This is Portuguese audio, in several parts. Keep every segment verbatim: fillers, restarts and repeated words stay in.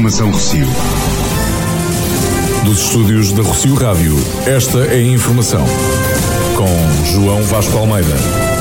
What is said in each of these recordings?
Informação Rossio. Dos estúdios da Rossio Rádio, esta é a informação com João Vasco Almeida.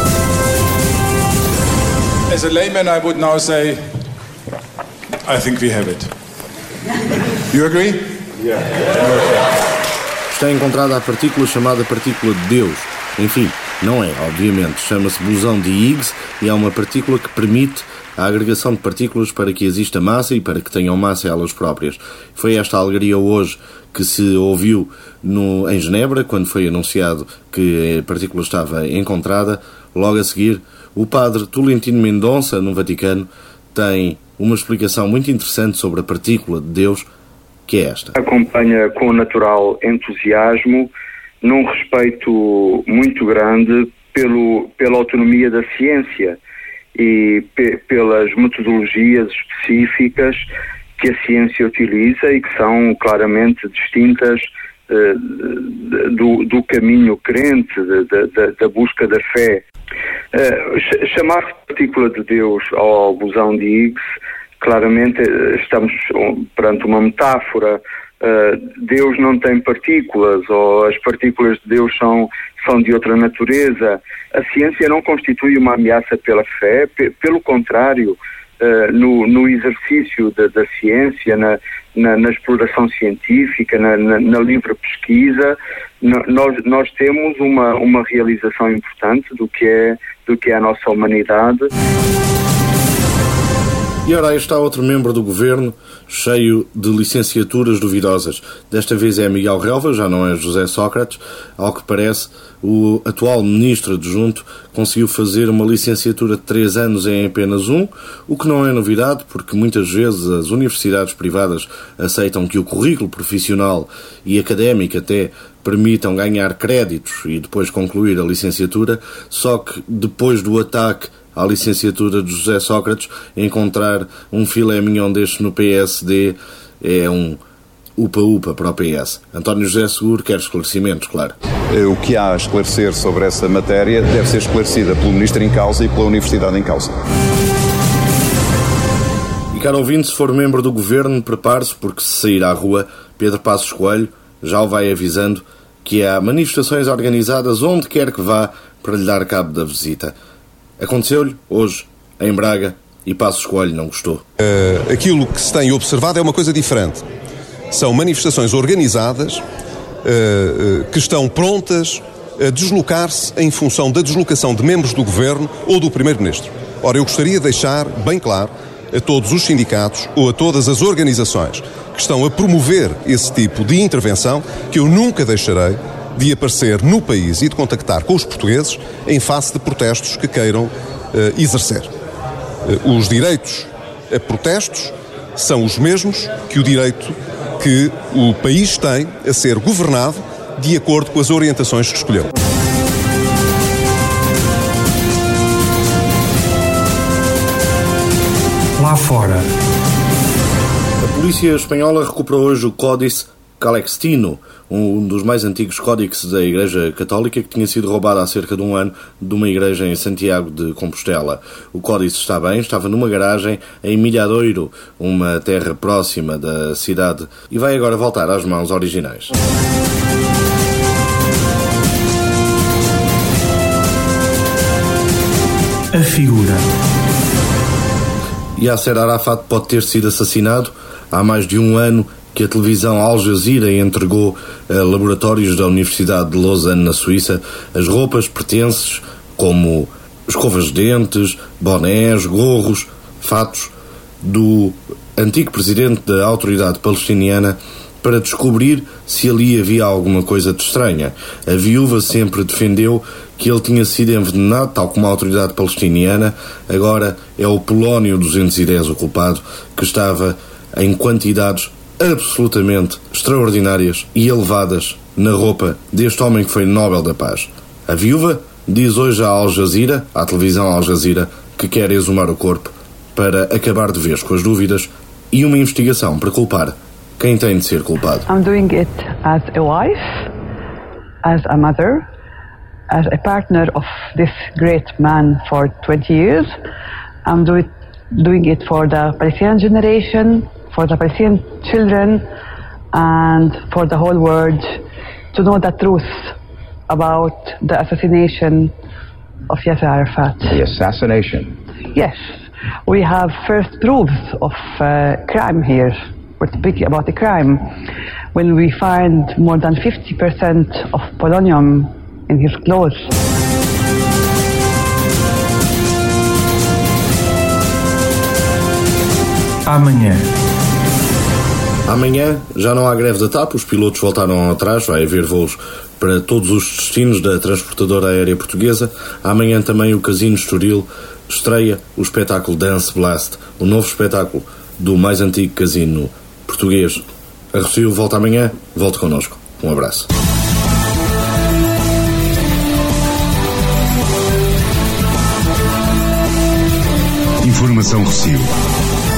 As a layman, I would now say, I think we have it. You agree? Yeah. Está encontrada a partícula chamada partícula de Deus. Enfim, não é, obviamente. Chama-se bosão de Higgs e é uma partícula que permite a agregação de partículas para que exista massa e para que tenham massa elas próprias. Foi esta alegria hoje que se ouviu no, em Genebra, quando foi anunciado que a partícula estava encontrada. Logo a seguir, o padre Tolentino Mendonça, no Vaticano, tem uma explicação muito interessante sobre a partícula de Deus, que é esta. Acompanha com natural entusiasmo, num respeito muito grande pelo, pela autonomia da ciência e pe, pelas metodologias específicas que a ciência utiliza e que são claramente distintas eh, do, do caminho crente, de, de, da busca da fé. Eh, chamar-se partícula de Deus ao bosão de Higgs, claramente estamos perante uma metáfora. Uh, Deus não tem partículas, ou as partículas de Deus são, são de outra natureza. A ciência não constitui uma ameaça pela fé, pe- pelo contrário, uh, no, no exercício da, da ciência, na, na, na exploração científica, na, na, na livre pesquisa, no, nós, nós temos uma, uma realização importante do que é, do que é a nossa humanidade. E ora, aí está outro membro do governo, cheio de licenciaturas duvidosas. Desta vez é Miguel Relva, já não é José Sócrates. Ao que parece, o atual ministro adjunto conseguiu fazer uma licenciatura de três anos em apenas um, o que não é novidade, porque muitas vezes as universidades privadas aceitam que o currículo profissional e académico até permitam ganhar créditos e depois concluir a licenciatura, só que depois do ataque à licenciatura de José Sócrates, encontrar um filé mignon deste no P S D é um upa-upa para o P S. António José Seguro quer esclarecimentos, claro. O que há a esclarecer sobre essa matéria deve ser esclarecida pelo Ministro em causa e pela Universidade em causa. E, caro ouvinte, se for membro do Governo, prepare-se, porque se sair à rua, Pedro Passos Coelho já o vai avisando que há manifestações organizadas onde quer que vá para lhe dar cabo da visita. Aconteceu-lhe hoje, em Braga, e Passos Coelho não gostou. Uh, aquilo que se tem observado é uma coisa diferente. São manifestações organizadas uh, uh, que estão prontas a deslocar-se em função da deslocação de membros do Governo ou do Primeiro-Ministro. Ora, eu gostaria de deixar bem claro a todos os sindicatos ou a todas as organizações que estão a promover esse tipo de intervenção que eu nunca deixarei de aparecer no país e de contactar com os portugueses em face de protestos que queiram uh, exercer. Uh, os direitos a protestos são os mesmos que o direito que o país tem a ser governado de acordo com as orientações que escolheu. Lá fora. A polícia espanhola recuperou hoje o Códice Calextino, um dos mais antigos códices da Igreja Católica, que tinha sido roubado há cerca de um ano de uma igreja em Santiago de Compostela. O códice está bem, estava numa garagem em Milhadoiro, uma terra próxima da cidade, e vai agora voltar às mãos originais. A figura. Yasser Arafat pode ter sido assassinado há mais de um ano que a televisão Al Jazeera entregou a laboratórios da Universidade de Lausanne, na Suíça, as roupas pertences, como escovas de dentes, bonés, gorros, fatos, do antigo presidente da autoridade palestiniana, para descobrir se ali havia alguma coisa de estranha. A viúva sempre defendeu que ele tinha sido envenenado, tal como a autoridade palestiniana. Agora é o polónio duzentos e dez o culpado, que estava em quantidades absolutamente extraordinárias e elevadas na roupa deste homem que foi Nobel da Paz. A viúva diz hoje à Al Jazeera, à televisão Al Jazeera, que quer exumar o corpo para acabar de vez com as dúvidas e uma investigação para culpar quem tem de ser culpado. I'm doing it as a wife, as a mother, as a partner of this great man for twenty years. I'm do it, doing it for the Palestinian generation, for the Palestinian children and for the whole world to know the truth about the assassination of Yasser Arafat. The assassination? Yes. We have first proofs of uh, crime here. We're speaking about the crime. When we find more than fifty percent of polonium in his clothes. Amanhã. Amanhã já não há greve da TAP, os pilotos voltaram atrás, vai haver voos para todos os destinos da transportadora aérea portuguesa. Amanhã também o Casino Estoril estreia o espetáculo Dance Blast, o novo espetáculo do mais antigo casino português. A Rocio volta amanhã, volte connosco. Um abraço. Informação Rocio.